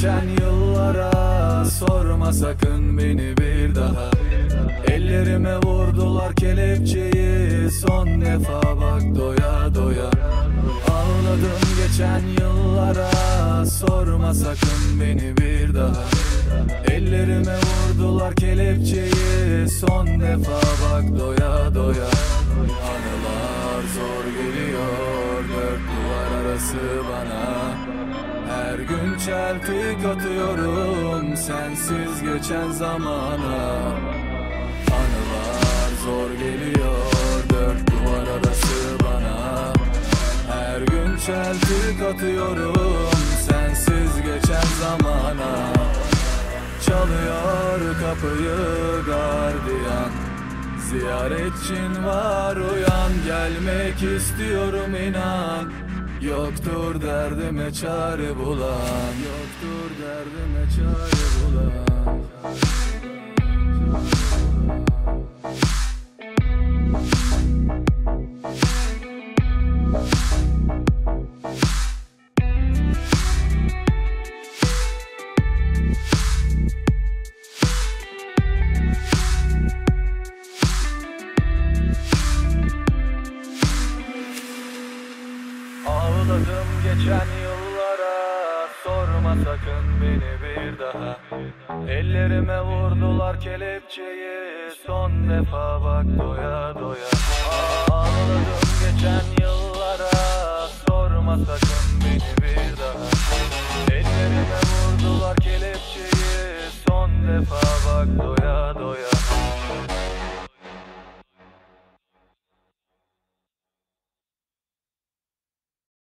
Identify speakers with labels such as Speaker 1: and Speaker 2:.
Speaker 1: geçen yıllara, sorma sakın beni bir daha. Ellerime vurdular kelepçeyi, son defa bak doya doya. Ağladım geçen yıllara, sorma sakın beni bir daha. Ellerime vurdular kelepçeyi, son defa bak doya doya. Anılar zor geliyor, dört duvar arası bana. Her gün çeltik atıyorum sensiz geçen zamana. Anılar zor geliyor, dört duvar arası bana. Her gün çeltik atıyorum sensiz geçen zamana. Çalıyor kapıyı gardiyan, ziyaretçin var uyan. Gelmek istiyorum inan, yoktur derdime çare bulan. Yoktur derdime çare bulan. Ağladım geçen yıllara, sorma sakın beni bir daha. Ellerime vurdular kelepçeyi, son defa bak doya doya. Ağladım geçen yıllara, sorma sakın beni bir daha. Ellerime vurdular kelepçeyi, son defa bak doya.